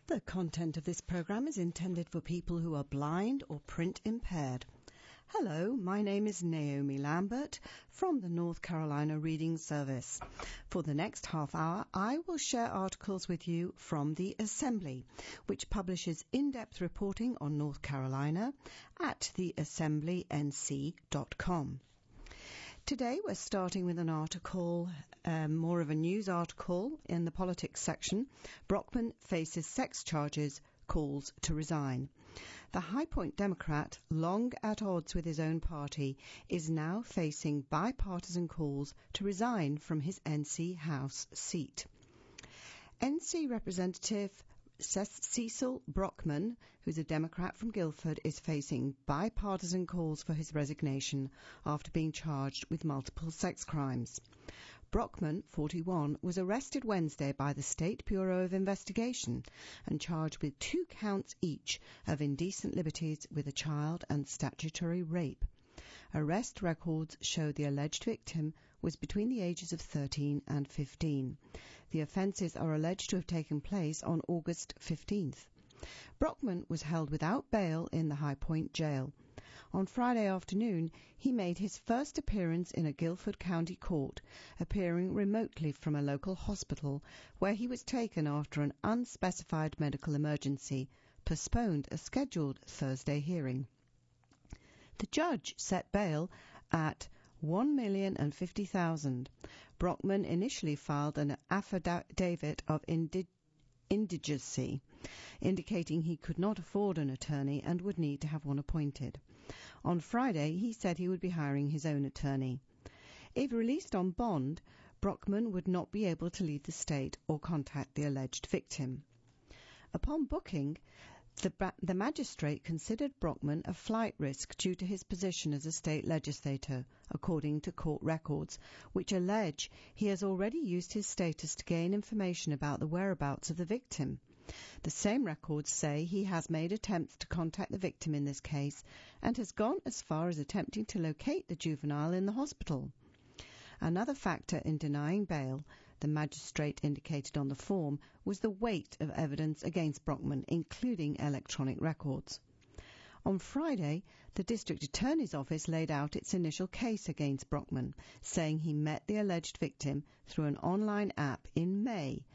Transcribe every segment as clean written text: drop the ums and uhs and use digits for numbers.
The content of this program is intended for people who are blind or print impaired. Hello, my name is Naomi Lambert from the North Carolina Reading Service. For the next half hour, I will share articles with you from the Assembly, which publishes in-depth reporting on North Carolina at theassemblync.com. Today we're starting with an article, more of a news article in the politics section. Brockman faces sex charges, calls to resign. The High Point Democrat, long at odds with his own party, is now facing bipartisan calls to resign from his NC House seat. NC Representative Cecil Brockman, who's a Democrat from Guilford, is facing bipartisan calls for his resignation after being charged with multiple sex crimes. Brockman, 41, was arrested Wednesday by the State Bureau of Investigation and charged with 2 counts each of indecent liberties with a child and statutory rape. Arrest records show the alleged victim was between the ages of 13 and 15. The offences are alleged to have taken place on August 15th. Brockman was held without bail in the High Point jail. On Friday afternoon, he made his first appearance in a Guilford County court, appearing remotely from a local hospital where he was taken after an unspecified medical emergency postponed a scheduled Thursday hearing. The judge set bail at $1,050,000. Brockman initially filed an affidavit of indigency, indicating he could not afford an attorney and would need to have one appointed. On Friday, he said he would be hiring his own attorney. If released on bond, Brockman would not be able to leave the state or contact the alleged victim. Upon booking, the magistrate considered Brockman a flight risk due to his position as a state legislator, according to court records, which allege he has already used his status to gain information about the whereabouts of the victim. The same records say he has made attempts to contact the victim in this case and has gone as far as attempting to locate the juvenile in the hospital. Another factor in denying bail, the magistrate indicated on the form, was the weight of evidence against Brockman, including electronic records. On Friday, the district attorney's office laid out its initial case against Brockman, saying he met the alleged victim through an online app in May,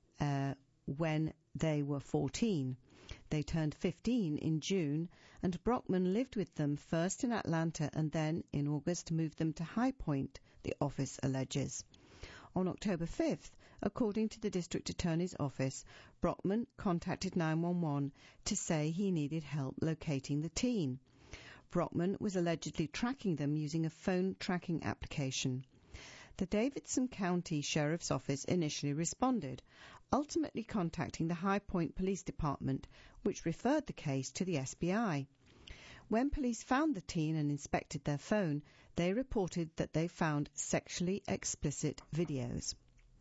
when they were 14. They turned 15 in June, and Brockman lived with them first in Atlanta and then, in August, moved them to High Point, the office alleges. On October 5th, according to the district attorney's office, Brockman contacted 911 to say he needed help locating the teen. Brockman was allegedly tracking them using a phone tracking application. The Davidson County Sheriff's Office initially responded, ultimately contacting the High Point Police Department, which referred the case to the SBI. When police found the teen and inspected their phone, they reported that they found sexually explicit videos.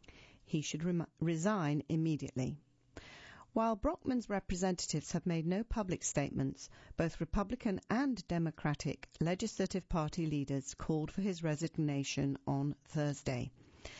He should resign immediately. While Brockman's representatives have made no public statements, both Republican and Democratic legislative party leaders called for his resignation on Thursday.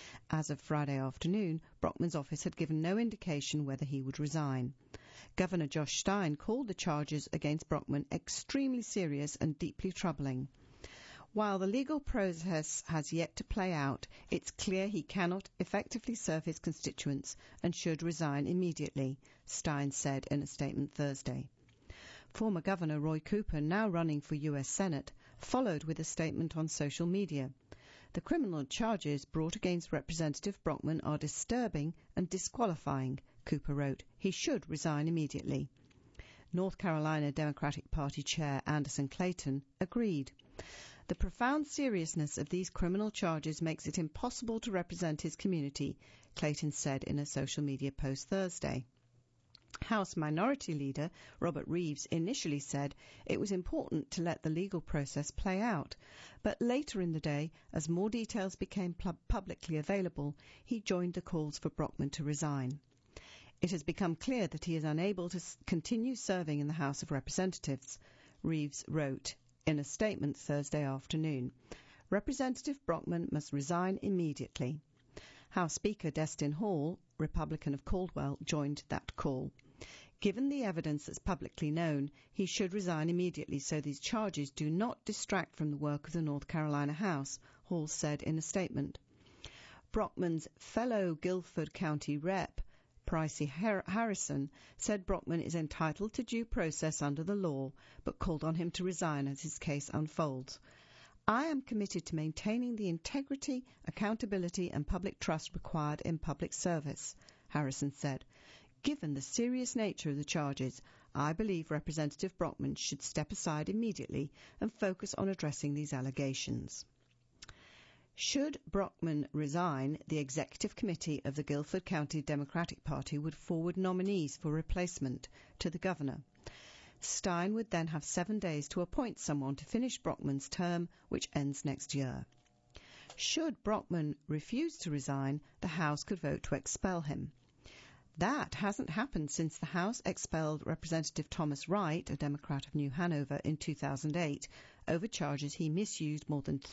As of Friday afternoon, Brockman's office had given no indication whether he would resign. Governor Josh Stein called the charges against Brockman extremely serious and deeply troubling. While the legal process has yet to play out, it's clear he cannot effectively serve his constituents and should resign immediately, Stein said in a statement Thursday. Former Governor Roy Cooper, now running for U.S. Senate, followed with a statement on social media. The criminal charges brought against Representative Brockman are disturbing and disqualifying, Cooper wrote. He should resign immediately. North Carolina Democratic Party Chair Anderson Clayton agreed. The profound seriousness of these criminal charges makes it impossible to represent his community, Clayton said in a social media post Thursday. House Minority Leader Robert Reeves initially said it was important to let the legal process play out, but later in the day, as more details became publicly available, he joined the calls for Brockman to resign. It has become clear that he is unable to continue serving in the House of Representatives, Reeves wrote in a statement Thursday afternoon. Representative Brockman must resign immediately. House Speaker Destin Hall Republican of Caldwell, joined that call. Given the evidence that's publicly known, he should resign immediately so these charges do not distract from the work of the North Carolina House, Hall said in a statement. Brockman's fellow Guilford County Rep, Pricey Harrison, said Brockman is entitled to due process under the law, but called on him to resign as his case unfolds. I am committed to maintaining the integrity, accountability and public trust required in public service, Harrison said. Given the serious nature of the charges, I believe Representative Brockman should step aside immediately and focus on addressing these allegations. Should Brockman resign, the Executive Committee of the Guilford County Democratic Party would forward nominees for replacement to the governor. Stein would then have 7 days to appoint someone to finish Brockman's term, which ends next year. Should Brockman refuse to resign, the House could vote to expel him. That hasn't happened since the House expelled Representative Thomas Wright, a Democrat of New Hanover, in 2008 over charges he misused more than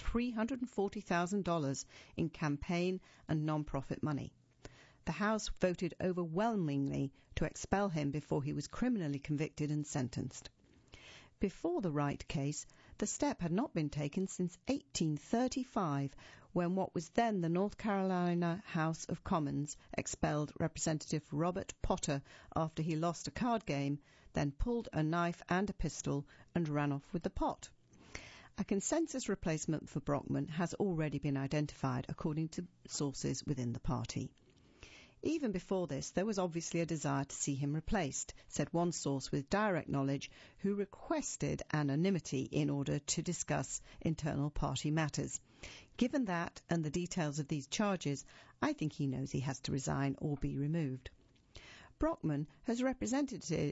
$340,000 in campaign and non-profit money. The House voted overwhelmingly to expel him before he was criminally convicted and sentenced. Before the Wright case, the step had not been taken since 1835, when what was then the North Carolina House of Commons expelled Representative Robert Potter after he lost a card game, then pulled a knife and a pistol and ran off with the pot. A consensus replacement for Brockman has already been identified, according to sources within the party. Even before this, there was obviously a desire to see him replaced, said one source with direct knowledge who requested anonymity in order to discuss internal party matters. Given that and the details of these charges, I think he knows he has to resign or be removed. Brockman has represented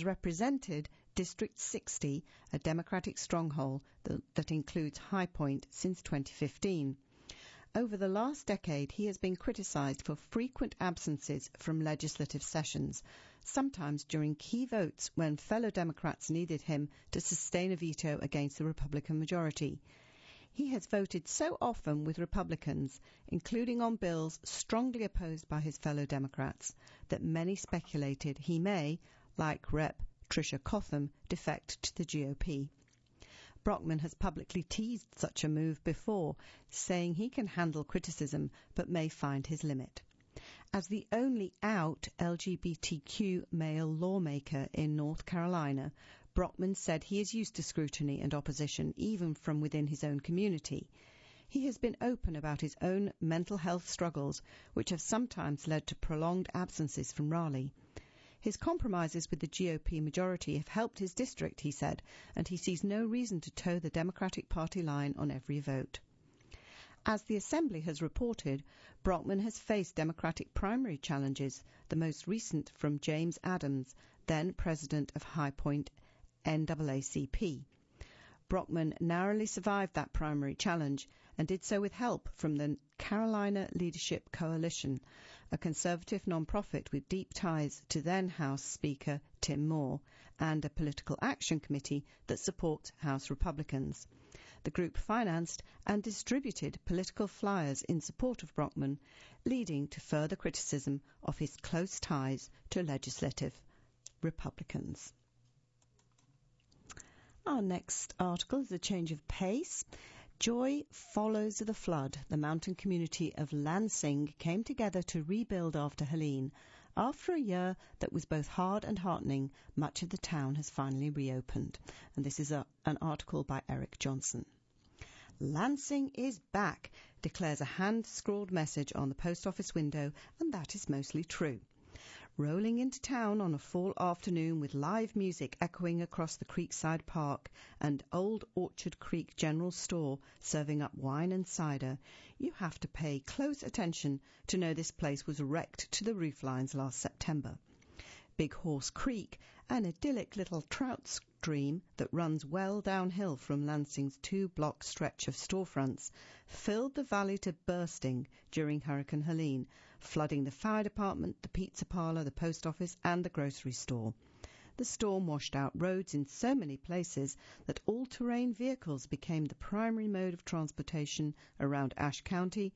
District 60, a Democratic stronghold that includes High Point, since 2015. Over the last decade, he has been criticized for frequent absences from legislative sessions, sometimes during key votes when fellow Democrats needed him to sustain a veto against the Republican majority. He has voted so often with Republicans, including on bills strongly opposed by his fellow Democrats, that many speculated he may, like Rep. Tricia Cotham, defect to the GOP. Brockman has publicly teased such a move before, saying he can handle criticism but may find his limit. As the only out LGBTQ male lawmaker in North Carolina, Brockman said he is used to scrutiny and opposition even from within his own community. He has been open about his own mental health struggles, which have sometimes led to prolonged absences from Raleigh. His compromises with the GOP majority have helped his district, he said, and he sees no reason to toe the Democratic Party line on every vote. As the Assembly has reported, Brockman has faced Democratic primary challenges, the most recent from James Adams, then president of High Point NAACP. Brockman narrowly survived that primary challenge and did so with help from the Carolina Leadership Coalition, a conservative non-profit with deep ties to then House Speaker Tim Moore, and a political action committee that supports House Republicans. The group financed and distributed political flyers in support of Brockman, leading to further criticism of his close ties to legislative Republicans. Our next article is a change of pace. Joy follows the flood. The mountain community of Lansing came together to rebuild after Helene. After a year that was both hard and heartening, much of the town has finally reopened. And this is an article by Eric Johnson. Lansing is back, declares a hand-scrawled message on the post office window, and that is mostly true. Rolling into town on a fall afternoon with live music echoing across the Creekside Park and Old Orchard Creek General Store serving up wine and cider, you have to pay close attention to know this place was wrecked to the rooflines last September. Big Horse Creek, an idyllic little trout stream that runs well downhill from Lansing's 2-block stretch of storefronts, filled the valley to bursting during Hurricane Helene, flooding the fire department, the pizza parlor, the post office, and the grocery store. The storm washed out roads in so many places that all-terrain vehicles became the primary mode of transportation around Ashe County,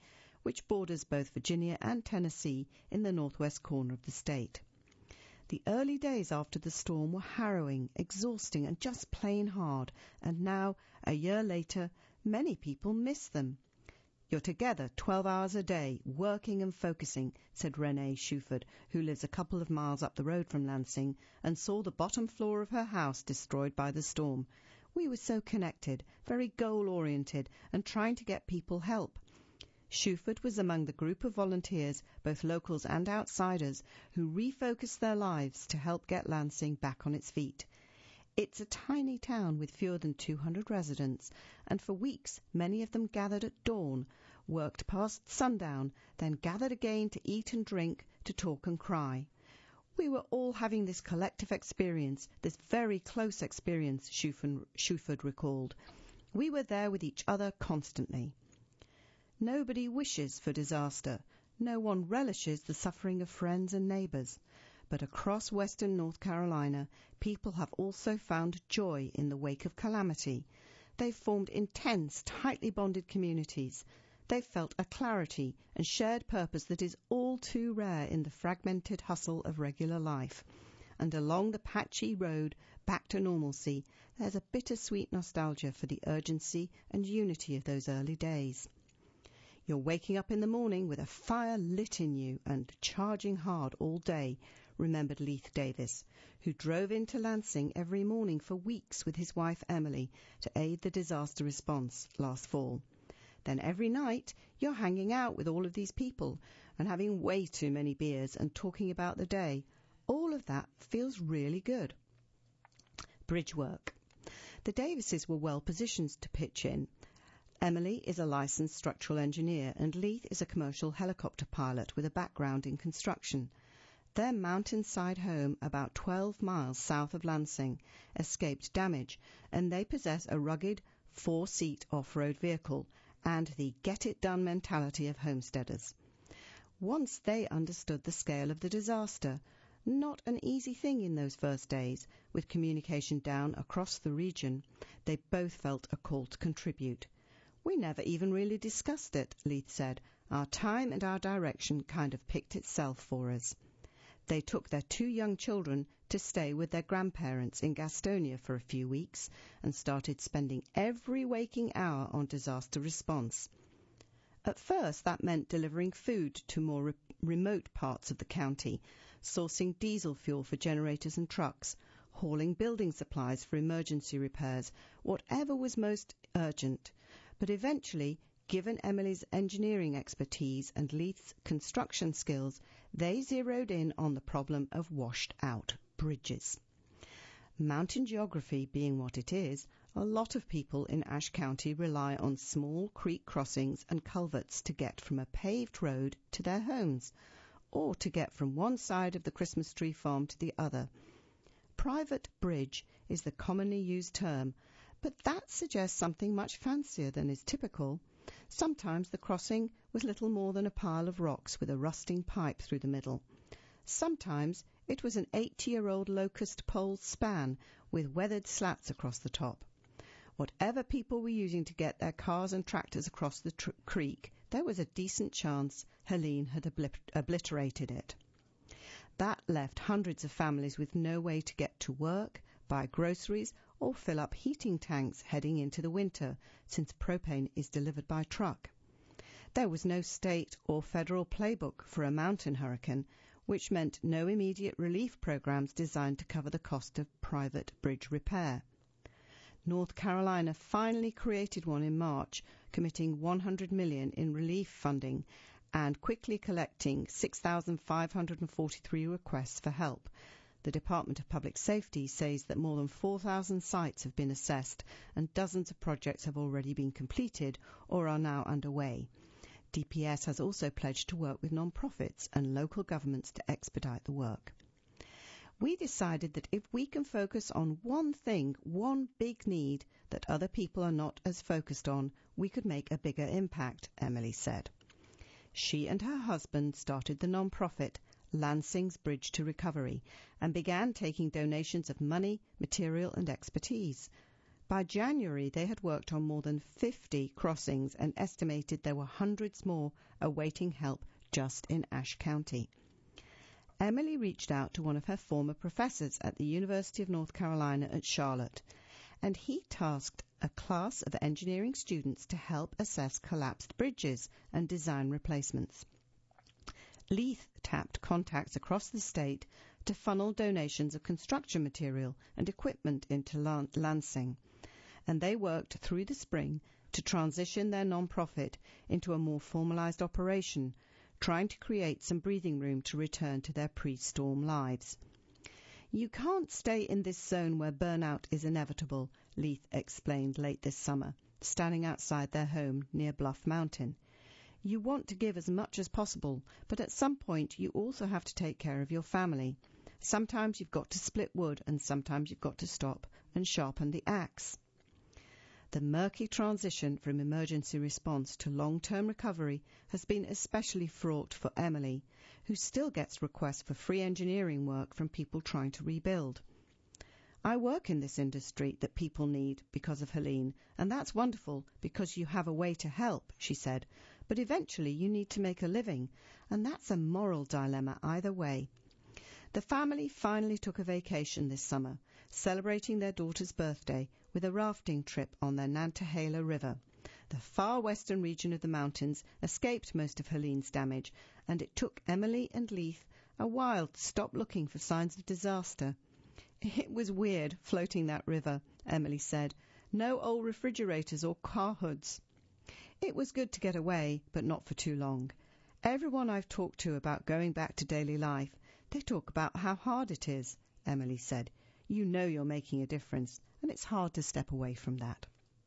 which borders both Virginia and Tennessee in the northwest corner of the state. The early days after the storm were harrowing, exhausting, and just plain hard, and now, a year later, many people miss them. "You're together 12 hours a day, working and focusing," said Renee Shuford, who lives a couple of miles up the road from Lansing and saw the bottom floor of her house destroyed by the storm. "We were so connected, very goal-oriented, and trying to get people help." Shuford was among the group of volunteers, both locals and outsiders, who refocused their lives to help get Lansing back on its feet. It's a tiny town with fewer than 200 residents, and for weeks many of them gathered at dawn, worked past sundown, then gathered again to eat and drink, to talk and cry. "We were all having this collective experience, this very close experience," Shuford recalled. "We were there with each other constantly." Nobody wishes for disaster. No one relishes the suffering of friends and neighbors. But across western North Carolina, people have also found joy in the wake of calamity. They've formed intense, tightly bonded communities. They've felt a clarity and shared purpose that is all too rare in the fragmented hustle of regular life. And along the patchy road back to normalcy, there's a bittersweet nostalgia for the urgency and unity of those early days. "You're waking up in the morning with a fire lit in you and charging hard all day," remembered Leith Davis, who drove into Lansing every morning for weeks with his wife Emily to aid the disaster response last fall. "Then every night you're hanging out with all of these people and having way too many beers and talking about the day. All of that feels really good." Bridge work. The Davises were well positioned to pitch in. Emily is a licensed structural engineer and Leith is a commercial helicopter pilot with a background in construction. Their mountainside home, about 12 miles south of Lansing, escaped damage, and they possess a rugged 4-seat off-road vehicle and the get-it-done mentality of homesteaders. Once they understood the scale of the disaster, not an easy thing in those first days, with communication down across the region, they both felt a call to contribute. "We never even really discussed it," Leith said. "Our time and our direction kind of picked itself for us." They took their 2 young children to stay with their grandparents in Gastonia for a few weeks and started spending every waking hour on disaster response. At first, that meant delivering food to more remote parts of the county, sourcing diesel fuel for generators and trucks, hauling building supplies for emergency repairs, whatever was most urgent. But eventually, given Emily's engineering expertise and Leith's construction skills, they zeroed in on the problem of washed-out bridges. Mountain geography being what it is, a lot of people in Ashe County rely on small creek crossings and culverts to get from a paved road to their homes, or to get from one side of the Christmas tree farm to the other. Private bridge is the commonly used term, but that suggests something much fancier than is typical. Sometimes the crossing was little more than a pile of rocks with a rusting pipe through the middle. Sometimes it was an 80-year-old locust pole span with weathered slats across the top. Whatever people were using to get their cars and tractors across the creek, there was a decent chance Helene had obliterated it. That left hundreds of families with no way to get to work, buy groceries, or fill up heating tanks heading into the winter, since propane is delivered by truck. There was no state or federal playbook for a mountain hurricane, which meant no immediate relief programs designed to cover the cost of private bridge repair. North Carolina finally created one in March, committing $100 million in relief funding and quickly collecting 6,543 requests for help. The Department of Public Safety says that more than 4,000 sites have been assessed and dozens of projects have already been completed or are now underway. DPS has also pledged to work with non-profits and local governments to expedite the work. We decided that if we can focus on one thing, one big need that other people are not as focused on, we could make a bigger impact, Emily said. She and her husband started the non-profit Lansing's Bridge to Recovery and began taking donations of money, material and expertise. By January, they had worked on more than 50 crossings and estimated there were hundreds more awaiting help just in Ashe County. Emily reached out to one of her former professors at the University of North Carolina at Charlotte, and he tasked a class of engineering students to help assess collapsed bridges and design replacements. Leith tapped contacts across the state to funnel donations of construction material and equipment into Lansing, and they worked through the spring to transition their non-profit into a more formalized operation, trying to create some breathing room to return to their pre-storm lives. You can't stay in this zone where burnout is inevitable, Leith explained late this summer, standing outside their home near Bluff Mountain. You want to give as much as possible, but at some point you also have to take care of your family. Sometimes you've got to split wood, and sometimes you've got to stop and sharpen the axe. The murky transition from emergency response to long-term recovery has been especially fraught for Emily, who still gets requests for free engineering work from people trying to rebuild. I work in this industry that people need because of Helene, and that's wonderful because you have a way to help, she said, but eventually you need to make a living, and that's a moral dilemma either way. The family finally took a vacation this summer, celebrating their daughter's birthday with a rafting trip on the Nantahala River. The far western region of the mountains escaped most of Helene's damage, and it took Emily and Leith a while to stop looking for signs of disaster. It was weird floating that river, Emily said. No old refrigerators or car hoods. It was good to get away, but not for too long. Everyone I've talked to about going back to daily life, they talk about how hard it is, Emily said. You know you're making a difference, and it's hard to step away from that.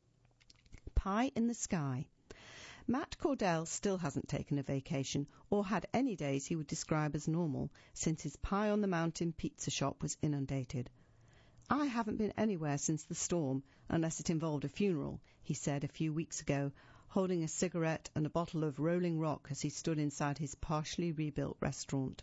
Pie in the sky. Matt Cordell still hasn't taken a vacation or had any days he would describe as normal since his Pie on the Mountain pizza shop was inundated. I haven't been anywhere since the storm, unless it involved a funeral, he said a few weeks ago, holding a cigarette and a bottle of Rolling Rock as he stood inside his partially rebuilt restaurant.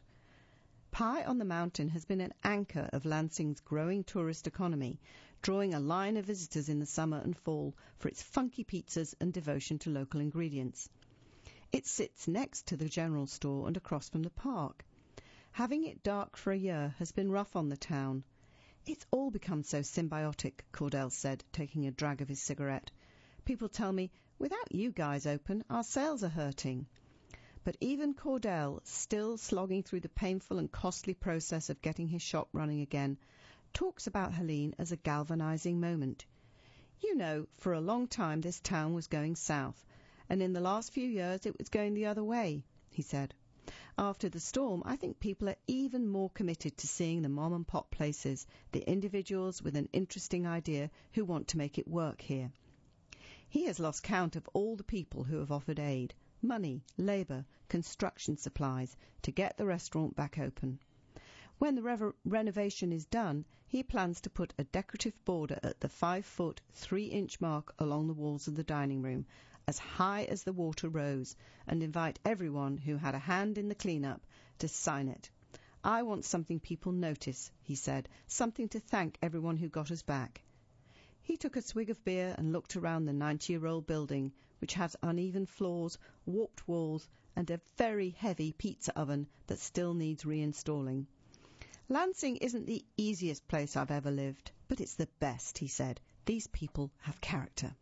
Pie on the Mountain has been an anchor of Lansing's growing tourist economy, drawing a line of visitors in the summer and fall for its funky pizzas and devotion to local ingredients. It sits next to the general store and across from the park. Having it dark for a year has been rough on the town. It's all become so symbiotic, Cordell said, taking a drag of his cigarette. People tell me, without you guys open, our sales are hurting. But even Cordell, still slogging through the painful and costly process of getting his shop running again, talks about Helene as a galvanizing moment. You know, for a long time this town was going south, and in the last few years it was going the other way, he said. After the storm, I think people are even more committed to seeing the mom-and-pop places, the individuals with an interesting idea who want to make it work here. He has lost count of all the people who have offered aid, money, labour, construction supplies to get the restaurant back open. When the renovation is done, he plans to put a decorative border at the 5-foot, 3-inch mark along the walls of the dining room, as high as the water rose, and invite everyone who had a hand in the clean-up to sign it. I want something people notice, he said, something to thank everyone who got us back. He took a swig of beer and looked around the 90-year-old building, which has uneven floors, warped walls, and a very heavy pizza oven that still needs reinstalling. Lansing isn't the easiest place I've ever lived, but it's the best, he said. These people have character.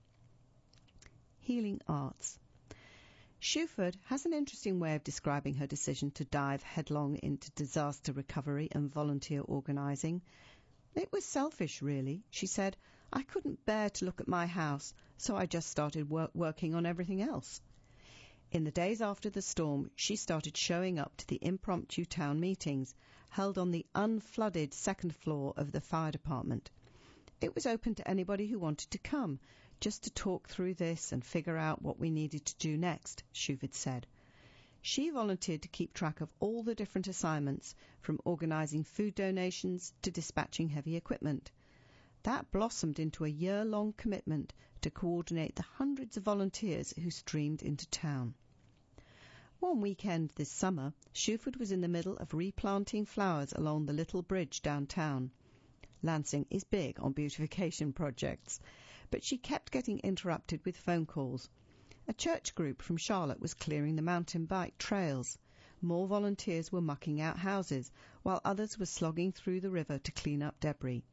Healing arts. Shuford has an interesting way of describing her decision to dive headlong into disaster recovery and volunteer organising. It was selfish, really, she said. I couldn't bear to look at my house, so I just started working on everything else. In the days after the storm, she started showing up to the impromptu town meetings, held on the unflooded second floor of the fire department. It was open to anybody who wanted to come, just to talk through this and figure out what we needed to do next, Shuford said. She volunteered to keep track of all the different assignments, from organising food donations to dispatching heavy equipment. That blossomed into a year-long commitment to coordinate the hundreds of volunteers who streamed into town. One weekend this summer, Shuford was in the middle of replanting flowers along the little bridge downtown. Lansing is big on beautification projects. but she kept getting interrupted with phone calls. A church group from Charlotte was clearing the mountain bike trails. More volunteers were mucking out houses, while others were slogging through the river to clean up debris.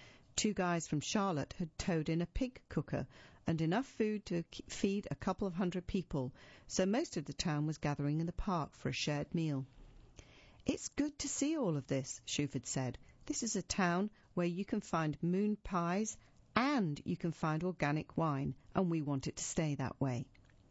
2 guys from Charlotte had towed in a pig cooker and enough food to feed a couple of hundred people, so most of the town was gathering in the park for a shared meal. "It's good to see all of this," Shuford said. "This is a town where you can find moon pies and you can find organic wine, and we want it to stay that way."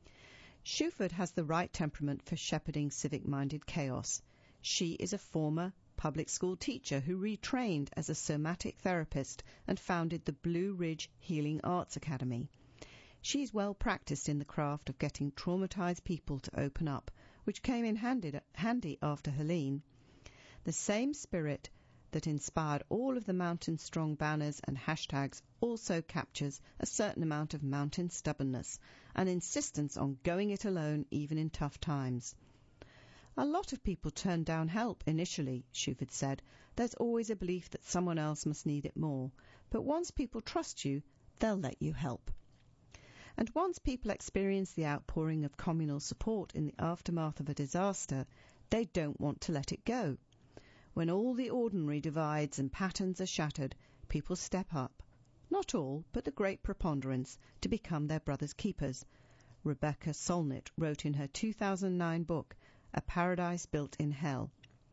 Shuford has the right temperament for shepherding civic-minded chaos. She is a former public school teacher who retrained as a somatic therapist and founded the Blue Ridge Healing Arts Academy. She is well practiced in the craft of getting traumatized people to open up, which came in handy after Helene. The same spirit that inspired all of the Mountain Strong banners and hashtags also captures a certain amount of mountain stubbornness, an insistence on going it alone even in tough times. "A lot of people turn down help initially," Shuford said. "There's always a belief that someone else must need it more. But once people trust you, they'll let you help." And once people experience the outpouring of communal support in the aftermath of a disaster, they don't want to let it go. When all the ordinary divides and patterns are shattered, people step up. Not all, but the great preponderance, to become their brother's keepers. Rebecca Solnit wrote in her 2009 book, A Paradise Built in Hell.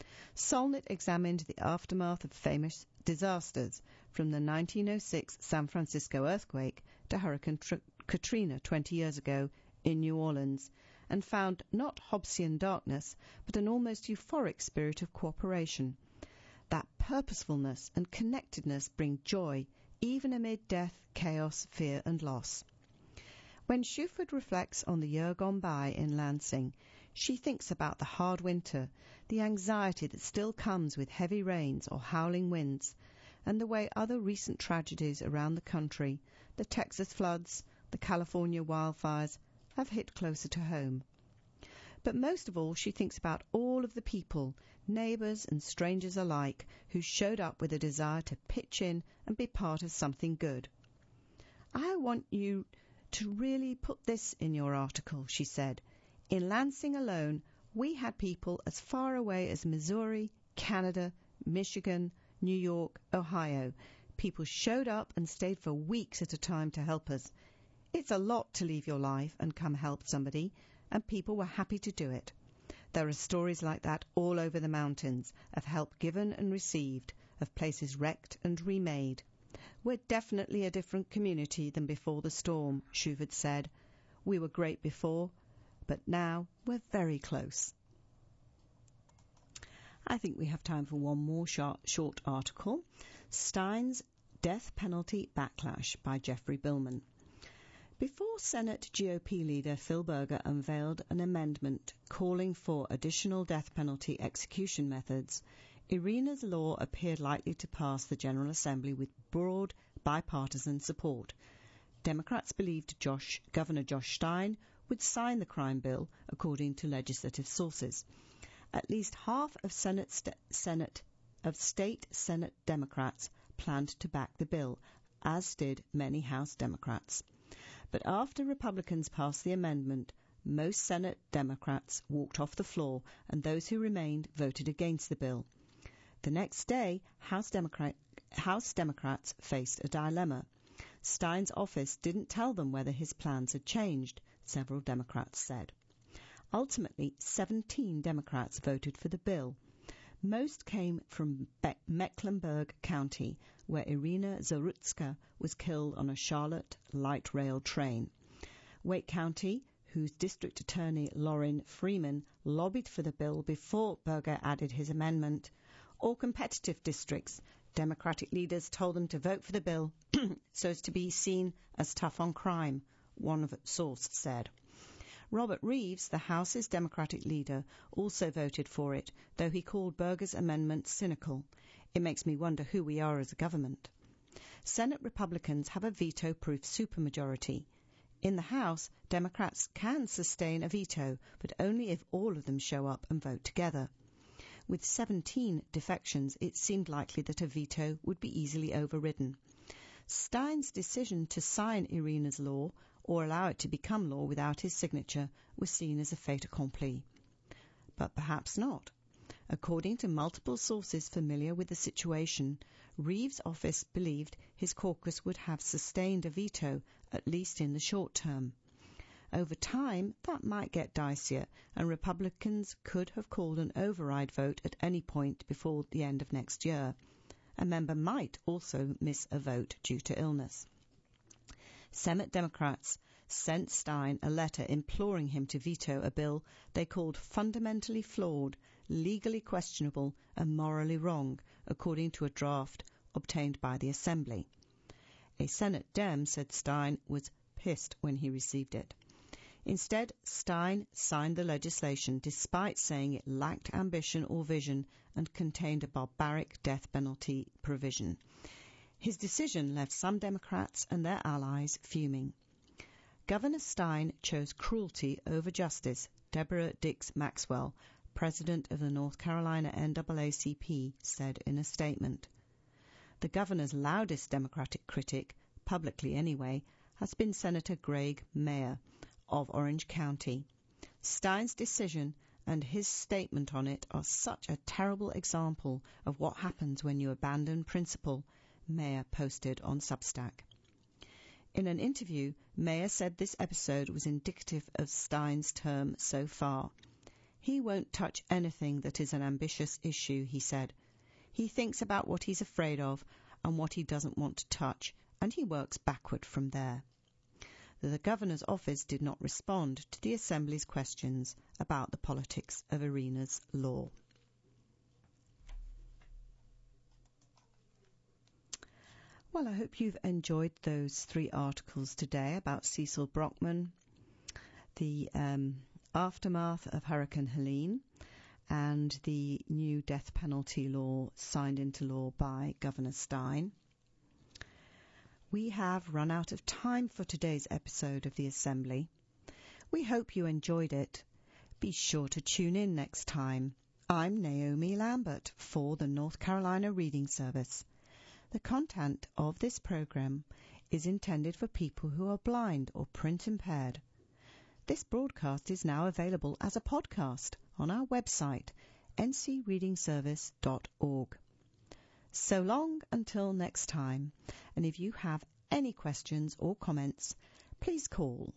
Solnit examined the aftermath of famous disasters, from the 1906 San Francisco earthquake to Hurricane Katrina 20 years ago in New Orleans, and found not Hobbesian darkness, but an almost euphoric spirit of cooperation. That purposefulness and connectedness bring joy, even amid death, chaos, fear and loss. When Shuford reflects on the year gone by in Lansing, she thinks about the hard winter, the anxiety that still comes with heavy rains or howling winds, and the way other recent tragedies around the country, the Texas floods, the California wildfires, have hit closer to home. But most of all, she thinks about all of the people, neighbours and strangers alike, who showed up with a desire to pitch in and be part of something good. "I want you to really put this in your article," she said. "In Lansing alone, we had people as far away as Missouri, Canada, Michigan, New York, Ohio. People showed up and stayed for weeks at a time to help us. It's a lot to leave your life and come help somebody, and people were happy to do it. There are stories like that all over the mountains, of help given and received, of places wrecked and remade. We're definitely a different community than before the storm," Shuford said. "We were great before, but now we're very close." I think we have time for one more short article. Stein's Death Penalty Backlash by Jeffrey Billman. Before Senate GOP leader Phil Berger unveiled an amendment calling for additional death penalty execution methods, Irina's law appeared likely to pass the General Assembly with broad bipartisan support. Democrats believed Governor Josh Stein would sign the crime bill, according to legislative sources. At least half of state Senate Democrats planned to back the bill, as did many House Democrats. But after Republicans passed the amendment, most Senate Democrats walked off the floor, and those who remained voted against the bill. The next day, House Democrats faced a dilemma. Stein's office didn't tell them whether his plans had changed, several Democrats said. Ultimately, 17 Democrats voted for the bill. Most came from Mecklenburg County, where Irina Zarutska was killed on a Charlotte light rail train. Wake County, whose district attorney Lauren Freeman lobbied for the bill before Berger added his amendment. All competitive districts, Democratic leaders told them to vote for the bill so as to be seen as tough on crime, one source said. Robert Reeves, the House's Democratic leader, also voted for it, though he called Berger's amendment cynical. "It makes me wonder who we are as a government." Senate Republicans have a veto-proof supermajority. In the House, Democrats can sustain a veto, but only if all of them show up and vote together. With 17 defections, it seemed likely that a veto would be easily overridden. Stein's decision to sign IRENA's law, or allow it to become law without his signature, was seen as a fait accompli. But perhaps not. According to multiple sources familiar with the situation, Reeves' office believed his caucus would have sustained a veto, at least in the short term. Over time, that might get dicier, and Republicans could have called an override vote at any point before the end of next year. A member might also miss a vote due to illness. Senate Democrats sent Stein a letter imploring him to veto a bill they called fundamentally flawed, legally questionable, and morally wrong, according to a draft obtained by the Assembly. A Senate Dem said Stein was pissed when he received it. Instead, Stein signed the legislation despite saying it lacked ambition or vision and contained a barbaric death penalty provision. His decision left some Democrats and their allies fuming. Governor Stein chose cruelty over justice, Deborah Dix Maxwell, president of the North Carolina NAACP, said in a statement. The governor's loudest Democratic critic, publicly anyway, has been Senator Greg Mayer of Orange County. Stein's decision and his statement on it are such a terrible example of what happens when you abandon principle, Mayer posted on Substack. In an interview, Mayer said this episode was indicative of Stein's term so far. He won't touch anything that is an ambitious issue, he said. He thinks about what he's afraid of and what he doesn't want to touch, and he works backward from there. The governor's office did not respond to the Assembly's questions about the politics of IRENA's law. Well, I hope you've enjoyed those 3 articles today about Cecil Brockman, the aftermath of Hurricane Helene, and the new death penalty law signed into law by Governor Stein. We have run out of time for today's episode of the Assembly. We hope you enjoyed it. Be sure to tune in next time. I'm Naomi Lambert for the North Carolina Reading Service. The content of this program is intended for people who are blind or print impaired. This broadcast is now available as a podcast on our website, ncreadingservice.org. So long until next time, and if you have any questions or comments, please call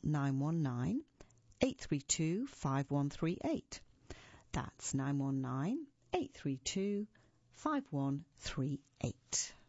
919-832-5138. That's 919-832-5138.